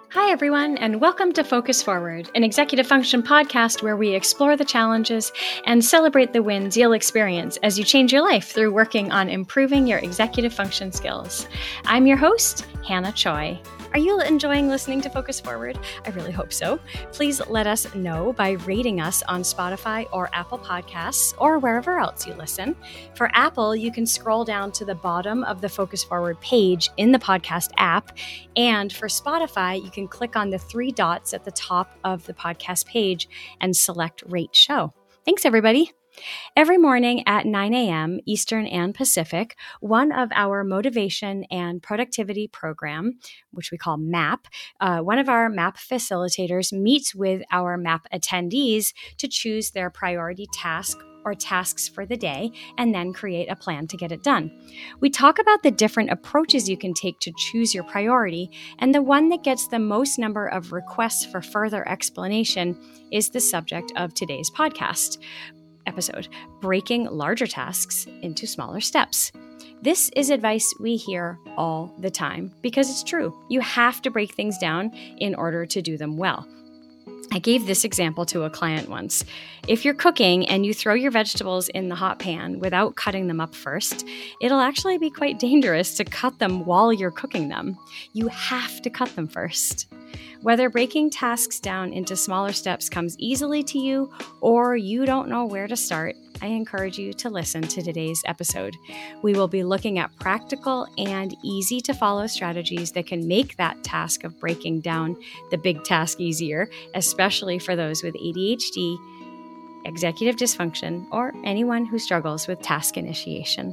Hi, everyone, and welcome to Focus Forward, an executive function podcast where we explore the challenges and celebrate the wins you'll experience as you change your life through working on improving your executive function skills. I'm your host, Hannah Choi. Are you enjoying listening to Focus Forward? I really hope so. Please let us know by rating us on Spotify or Apple Podcasts or wherever else you listen. For Apple, you can scroll down to the bottom of the Focus Forward page in the podcast app. And for Spotify, you can click on the three dots at the top of the podcast page and select Rate Show. Thanks, everybody. Every morning at 9 a.m. Eastern and Pacific, one of our motivation and productivity program, which we call MAP, one of our MAP facilitators meets with our MAP attendees to choose their priority task or tasks for the day and then create a plan to get it done. We talk about the different approaches you can take to choose your priority, and the one that gets the most number of requests for further explanation is the subject of today's podcast episode, breaking larger tasks into smaller steps. This is advice we hear all the time because it's true. You have to break things down in order to do them well. I gave this example to a client once. If you're cooking and you throw your vegetables in the hot pan without cutting them up first, it'll actually be quite dangerous to cut them while you're cooking them. You have to cut them first. Whether breaking tasks down into smaller steps comes easily to you or you don't know where to start, I encourage you to listen to today's episode. We will be looking at practical and easy to follow strategies that can make that task of breaking down the big task easier, especially for those with ADHD, executive dysfunction, or anyone who struggles with task initiation.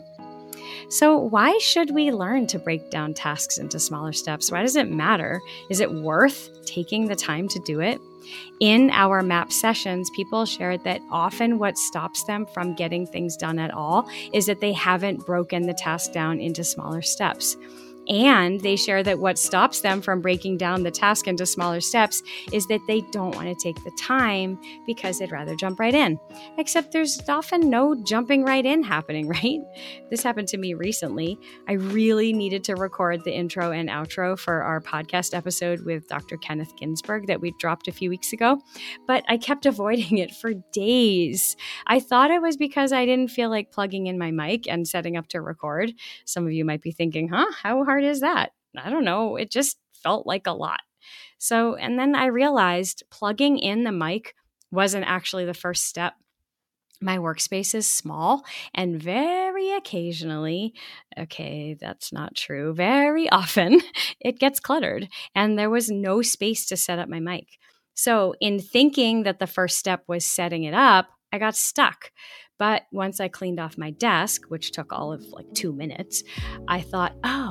So why should we learn to break down tasks into smaller steps? Why does it matter? Is it worth taking the time to do it? In our MAP sessions, people shared that often what stops them from getting things done at all is that they haven't broken the task down into smaller steps. And they share that what stops them from breaking down the task into smaller steps is that they don't want to take the time because they'd rather jump right in. Except there's often no jumping right in happening, right? This happened to me recently. I really needed to record the intro and outro for our podcast episode with Dr. Kenneth Ginsburg that we dropped a few weeks ago, but I kept avoiding it for days. I thought it was because I didn't feel like plugging in my mic and setting up to record. Some of you might be thinking, how hard is that? I don't know. It just felt like a lot. So, and then I realized plugging in the mic wasn't actually the first step. My workspace is small and very occasionally, that's not true, very often it gets cluttered and there was no space to set up my mic. So in thinking that the first step was setting it up, I got stuck. But once I cleaned off my desk, which took all of 2 minutes, I thought,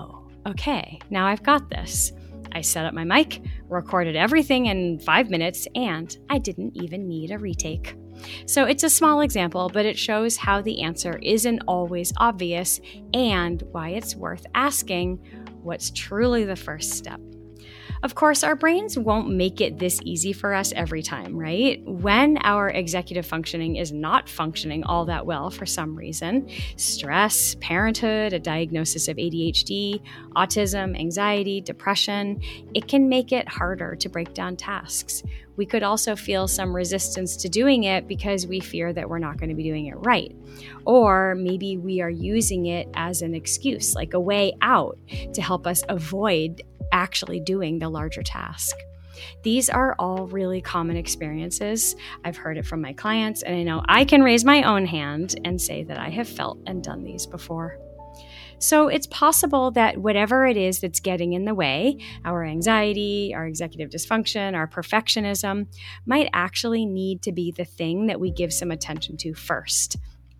okay, now I've got this. I set up my mic, recorded everything in 5 minutes, and I didn't even need a retake. So it's a small example, but it shows how the answer isn't always obvious and why it's worth asking what's truly the first step. Of course, our brains won't make it this easy for us every time, right? When our executive functioning is not functioning all that well for some reason, stress, parenthood, a diagnosis of ADHD, autism, anxiety, depression, it can make it harder to break down tasks. We could also feel some resistance to doing it because we fear that we're not going to be doing it right. Or maybe we are using it as an excuse, like a way out to help us avoid actually doing the larger task. These are all really common experiences. I've heard it from my clients, and I know I can raise my own hand and say that I have felt and done these before. So it's possible that whatever it is that's getting in the way, our anxiety, our executive dysfunction, our perfectionism, might actually need to be the thing that we give some attention to first.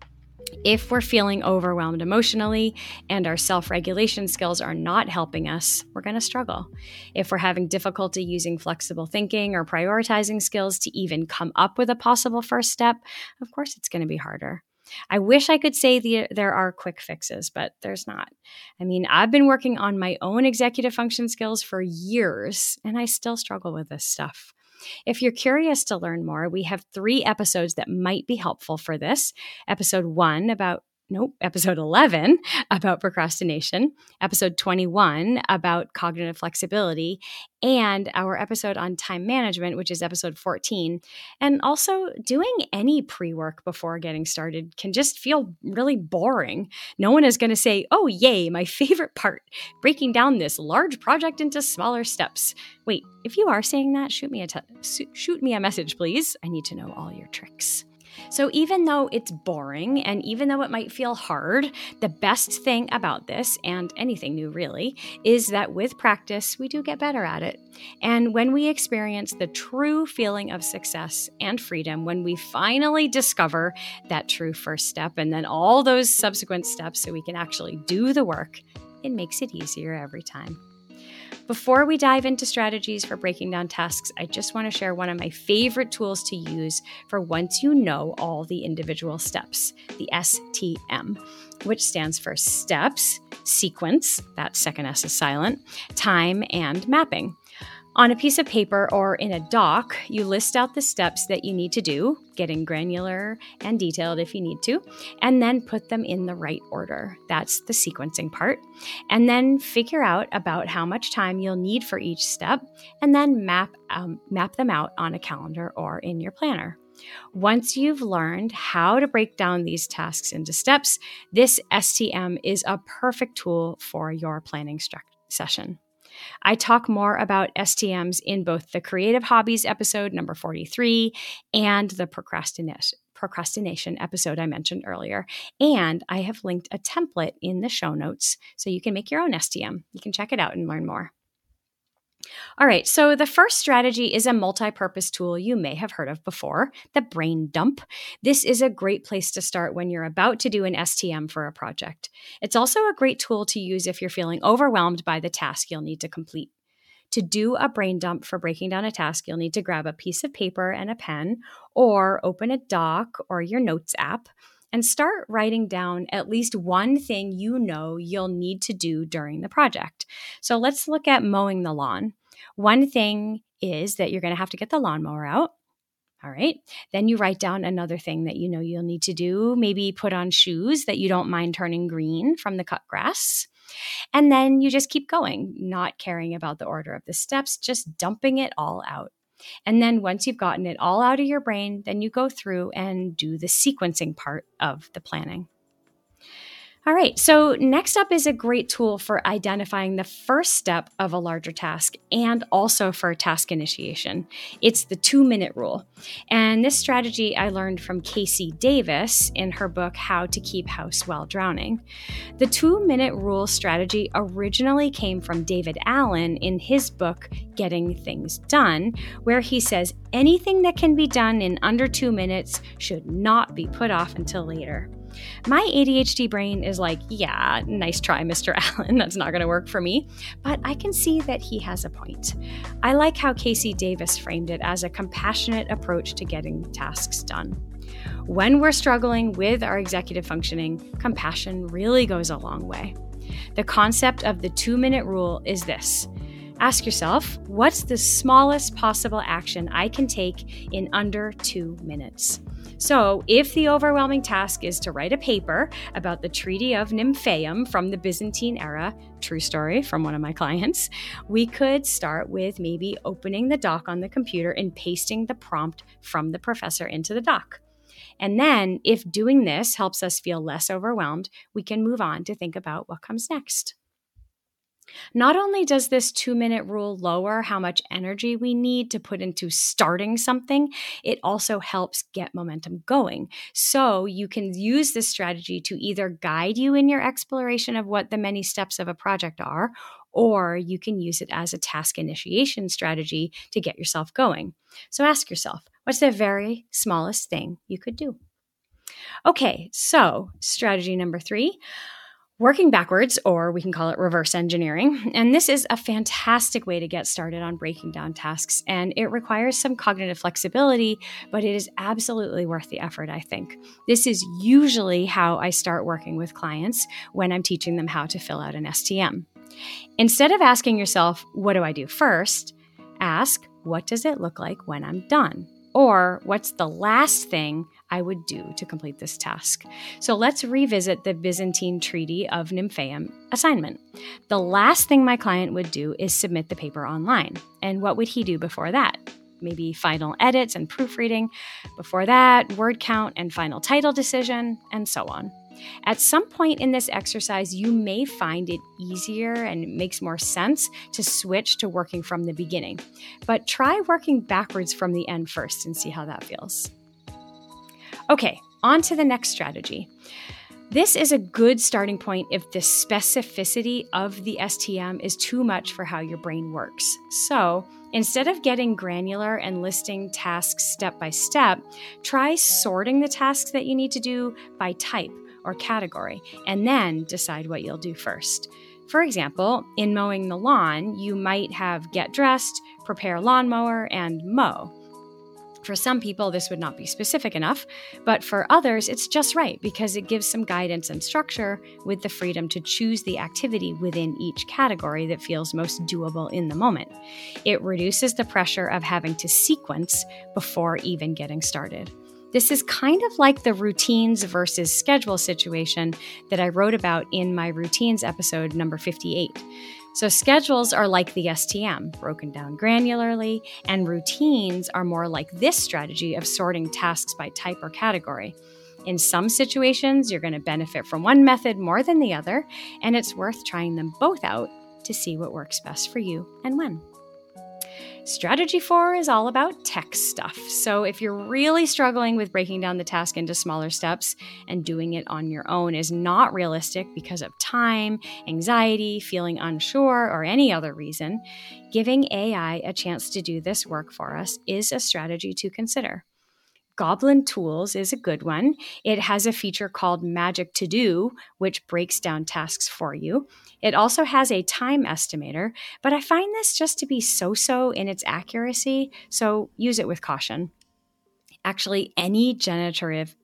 If we're feeling overwhelmed emotionally and our self-regulation skills are not helping us, we're going to struggle. If we're having difficulty using flexible thinking or prioritizing skills to even come up with a possible first step, of course it's going to be harder. I wish I could say there are quick fixes, but there's not. I mean, I've been working on my own executive function skills for years, and I still struggle with this stuff. If you're curious to learn more, we have 3 episodes that might be helpful for this. Episode 1 about episode 11 about procrastination, episode 21 about cognitive flexibility, and our episode on time management, which is episode 14. And also, doing any pre-work before getting started can just feel really boring. No one is going to say, oh, yay, my favorite part, breaking down this large project into smaller steps. Wait, if you are saying that, shoot me a message, please. I need to know all your tricks. So even though it's boring and even though it might feel hard, the best thing about this, and anything new really, is that with practice, we do get better at it. And when we experience the true feeling of success and freedom, when we finally discover that true first step and then all those subsequent steps so we can actually do the work, it makes it easier every time. Before we dive into strategies for breaking down tasks, I just want to share one of my favorite tools to use for once you know all the individual steps, the STM, which stands for steps, sequence, that second S is silent, time, and mapping. On a piece of paper or in a doc, you list out the steps that you need to do, getting granular and detailed if you need to, and then put them in the right order. That's the sequencing part. And then figure out about how much time you'll need for each step, and then map them out on a calendar or in your planner. Once you've learned how to break down these tasks into steps, this STM is a perfect tool for your planning session. I talk more about STMs in both the Creative Hobbies episode number 43 and the procrastination episode I mentioned earlier. And I have linked a template in the show notes so you can make your own STM. You can check it out and learn more. All right, so the first strategy is a multi-purpose tool you may have heard of before, the brain dump. This is a great place to start when you're about to do an STM for a project. It's also a great tool to use if you're feeling overwhelmed by the task you'll need to complete. To do a brain dump for breaking down a task, you'll need to grab a piece of paper and a pen, or open a doc or your notes app, and start writing down at least one thing you know you'll need to do during the project. So let's look at mowing the lawn. One thing is that you're going to have to get the lawnmower out. All right. Then you write down another thing that you know you'll need to do. Maybe put on shoes that you don't mind turning green from the cut grass. And then you just keep going, not caring about the order of the steps, just dumping it all out. And then once you've gotten it all out of your brain, then you go through and do the sequencing part of the planning. All right, so next up is a great tool for identifying the first step of a larger task and also for task initiation. It's the 2-minute rule. And this strategy I learned from Casey Davis in her book, How to Keep House While Drowning. The 2-minute rule strategy originally came from David Allen in his book, Getting Things Done, where he says anything that can be done in under 2 minutes should not be put off until later. My ADHD brain is like, yeah, nice try, Mr. Allen. That's not going to work for me. But I can see that he has a point. I like how Casey Davis framed it as a compassionate approach to getting tasks done. When we're struggling with our executive functioning, compassion really goes a long way. The concept of the 2-minute rule is this. Ask yourself, what's the smallest possible action I can take in under 2 minutes? So if the overwhelming task is to write a paper about the Treaty of Nymphaeum from the Byzantine era, true story from one of my clients, we could start with maybe opening the doc on the computer and pasting the prompt from the professor into the doc. And then if doing this helps us feel less overwhelmed, we can move on to think about what comes next. Not only does this 2-minute rule lower how much energy we need to put into starting something, it also helps get momentum going. So you can use this strategy to either guide you in your exploration of what the many steps of a project are, or you can use it as a task initiation strategy to get yourself going. So ask yourself, what's the very smallest thing you could do? Okay, so strategy number 3. Working backwards, or we can call it reverse engineering. And this is a fantastic way to get started on breaking down tasks. And it requires some cognitive flexibility, but it is absolutely worth the effort, I think. This is usually how I start working with clients when I'm teaching them how to fill out an STM. Instead of asking yourself, what do I do first? Ask, what does it look like when I'm done? Or what's the last thing I would do to complete this task. So let's revisit the Byzantine Treaty of Nymphaeum assignment. The last thing my client would do is submit the paper online. And what would he do before that? Maybe final edits and proofreading. Before that, word count and final title decision, and so on. At some point in this exercise, you may find it easier and it makes more sense to switch to working from the beginning. But try working backwards from the end first and see how that feels. Okay, on to the next strategy. This is a good starting point if the specificity of the STM is too much for how your brain works. So, instead of getting granular and listing tasks step by step, try sorting the tasks that you need to do by type or category, and then decide what you'll do first. For example, in mowing the lawn, you might have get dressed, prepare lawnmower, and mow. For some people, this would not be specific enough, but for others, it's just right because it gives some guidance and structure with the freedom to choose the activity within each category that feels most doable in the moment. It reduces the pressure of having to sequence before even getting started. This is kind of like the routines versus schedule situation that I wrote about in my routines episode number 58. So schedules are like the STM, broken down granularly, and routines are more like this strategy of sorting tasks by type or category. In some situations, you're going to benefit from one method more than the other, and it's worth trying them both out to see what works best for you and when. Strategy 4 is all about tech stuff. So if you're really struggling with breaking down the task into smaller steps and doing it on your own is not realistic because of time, anxiety, feeling unsure, or any other reason, giving AI a chance to do this work for us is a strategy to consider. Goblin Tools is a good one. It has a feature called Magic To Do, which breaks down tasks for you. It also has a time estimator, but I find this just to be so-so in its accuracy, so use it with caution. Actually, any generative,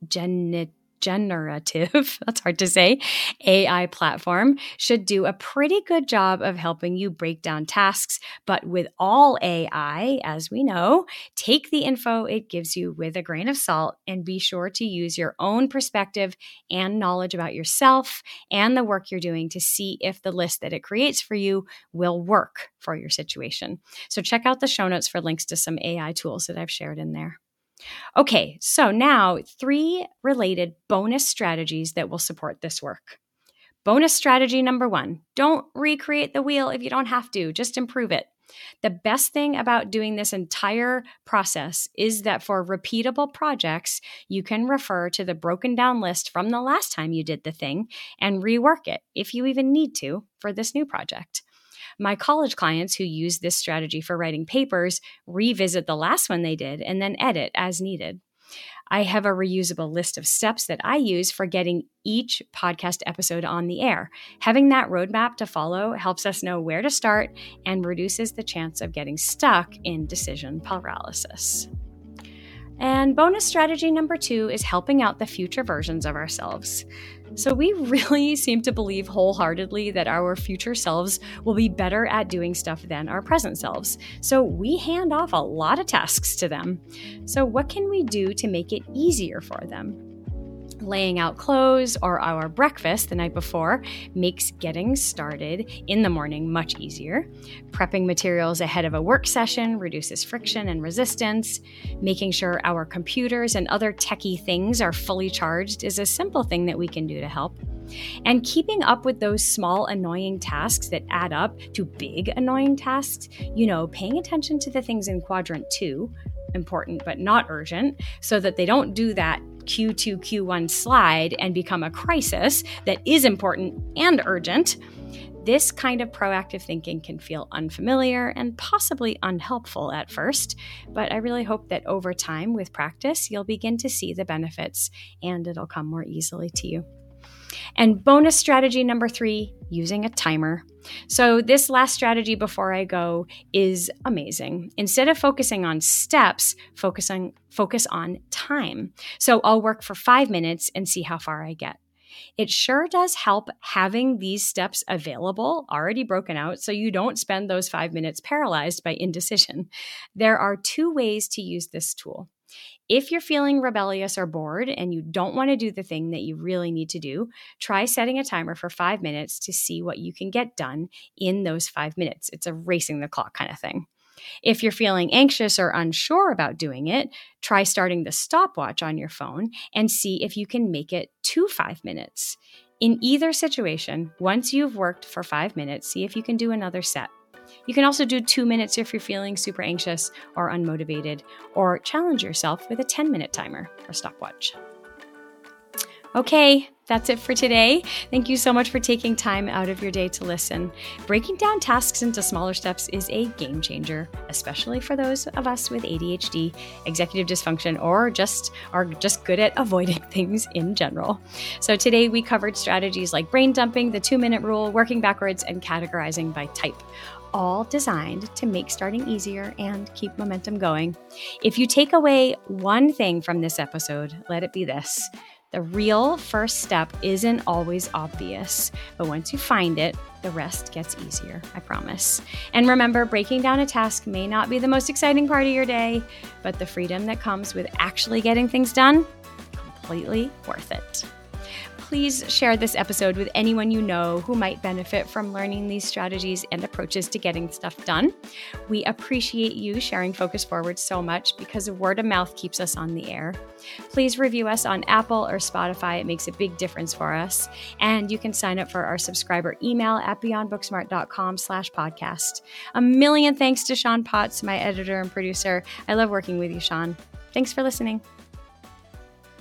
that's hard to say, AI platform should do a pretty good job of helping you break down tasks. But with all AI, as we know, take the info it gives you with a grain of salt and be sure to use your own perspective and knowledge about yourself and the work you're doing to see if the list that it creates for you will work for your situation. So check out the show notes for links to some AI tools that I've shared in there. Okay, so now 3 related bonus strategies that will support this work. Bonus strategy number 1, don't recreate the wheel if you don't have to, just improve it. The best thing about doing this entire process is that for repeatable projects, you can refer to the broken down list from the last time you did the thing and rework it if you even need to for this new project. My college clients who use this strategy for writing papers revisit the last one they did and then edit as needed. I have a reusable list of steps that I use for getting each podcast episode on the air. Having that roadmap to follow helps us know where to start and reduces the chance of getting stuck in decision paralysis. And bonus strategy number 2 is helping out the future versions of ourselves. So we really seem to believe wholeheartedly that our future selves will be better at doing stuff than our present selves. So we hand off a lot of tasks to them. So what can we do to make it easier for them? Laying out clothes or our breakfast the night before makes getting started in the morning much easier. Prepping materials ahead of a work session reduces friction and resistance. Making sure our computers and other techie things are fully charged is a simple thing that we can do to help. And keeping up with those small annoying tasks that add up to big annoying tasks, paying attention to the things in quadrant 2, important but not urgent, so that they don't do that Q2, Q1 slide and become a crisis that is important and urgent. This kind of proactive thinking can feel unfamiliar and possibly unhelpful at first, but I really hope that over time with practice, you'll begin to see the benefits and it'll come more easily to you. And bonus strategy number 3, using a timer. So this last strategy before I go is amazing. Instead of focusing on steps, focus on time. So I'll work for 5 minutes and see how far I get. It sure does help having these steps available, already broken out, so you don't spend those 5 minutes paralyzed by indecision. There are 2 ways to use this tool. If you're feeling rebellious or bored and you don't want to do the thing that you really need to do, try setting a timer for 5 minutes to see what you can get done in those 5 minutes. It's a racing the clock kind of thing. If you're feeling anxious or unsure about doing it, try starting the stopwatch on your phone and see if you can make it to 5 minutes. In either situation, once you've worked for 5 minutes, see if you can do another set. You can also do 2 minutes if you're feeling super anxious or unmotivated, or challenge yourself with a 10-minute timer or stopwatch. Okay, that's it for today. Thank you so much for taking time out of your day to listen. Breaking down tasks into smaller steps is a game changer, especially for those of us with ADHD, executive dysfunction, or are just good at avoiding things in general. So today we covered strategies like brain dumping, the 2-minute rule, working backwards, and categorizing by type, all designed to make starting easier and keep momentum going. If you take away one thing from this episode, let it be this. The real first step isn't always obvious, but once you find it, the rest gets easier, I promise. And remember, breaking down a task may not be the most exciting part of your day, but the freedom that comes with actually getting things done, completely worth it. Please share this episode with anyone you know who might benefit from learning these strategies and approaches to getting stuff done. We appreciate you sharing Focus Forward so much because word of mouth keeps us on the air. Please review us on Apple or Spotify. It makes a big difference for us. And you can sign up for our subscriber email at beyondbooksmart.com/podcast. A million thanks to Sean Potts, my editor and producer. I love working with you, Sean. Thanks for listening.